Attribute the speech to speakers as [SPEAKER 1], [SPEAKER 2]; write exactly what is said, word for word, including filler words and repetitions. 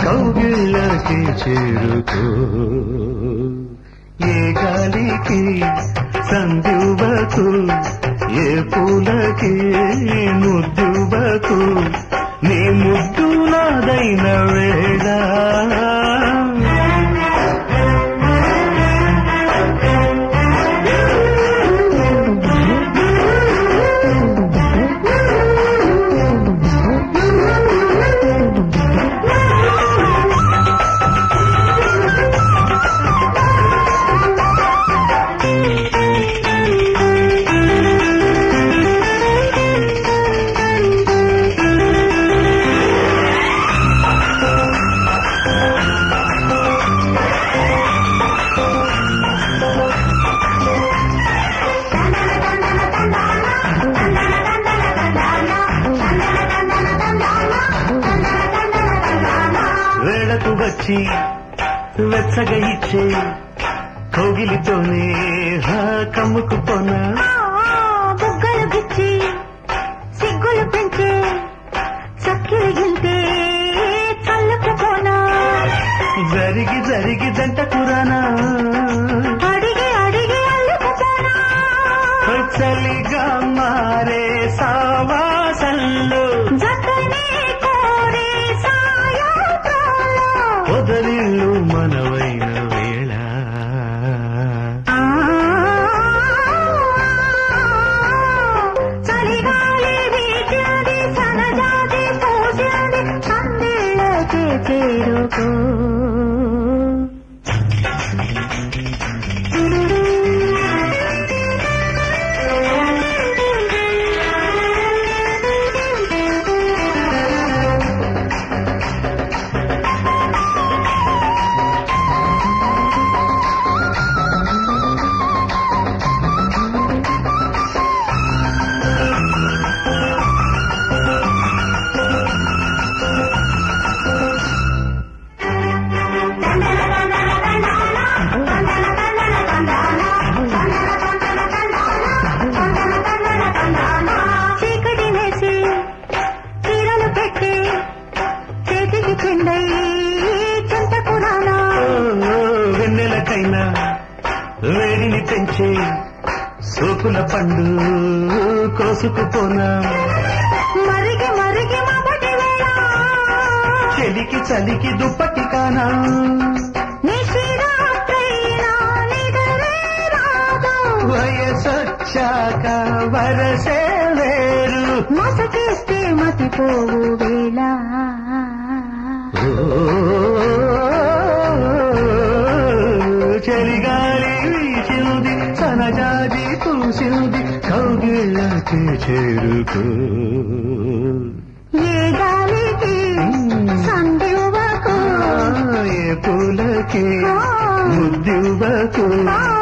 [SPEAKER 1] కౌగిళ్ళకి చేరుకో ఏ గాలికి సందువకు ఏ పూలకి ముద్దువకు నీ ముద్దు నాదైన వేళ వేళకు వచ్చి వెచ్చగా ఇచ్చే కౌగిలితోనే కమ్ముకుపోనా
[SPEAKER 2] బుగ్గలు గిచ్చి సిగ్గులు పెంచే చక్కెర గింటే చల్లుకుపోనా
[SPEAKER 1] జరిగి జరిగి జంట కురానా
[SPEAKER 2] అడిగి అడిగి అల్లుకుపోనా
[SPEAKER 1] చలిగా మారే సావాసంలో
[SPEAKER 2] జతనే కోరే సాయంత్రాలు
[SPEAKER 1] పొదరిల్లు మనవైన వేళ
[SPEAKER 2] చలిగాలి వీచింది సనజాతి పూసింది సందేళ్ళకే చేరుకో చీకటి వేసి చీరలు పెట్టి చేతికి చిందై చింతకురానా
[SPEAKER 1] వెన్నెలకైనా వేడిని పెంచే సోకుల పండు కోసుకుపోనా
[SPEAKER 2] మరిగి మరిగి మొదటి వేళ
[SPEAKER 1] చెలికి చలికి దుప్పటి కానా
[SPEAKER 2] నిశిరాత్రైనా నిదరే రాదు
[SPEAKER 1] వయసొచ్చాక వరసే వేరు
[SPEAKER 2] మసకేస్తే మతిపోవు వేళ
[SPEAKER 1] చలిగాలి వీచింది సనజాజి పూసింది కౌగిళ్ళకి చేరుకో
[SPEAKER 2] ఏ గాలికి సందివ్వకు
[SPEAKER 1] ఏ పూలకి ముద్దువకు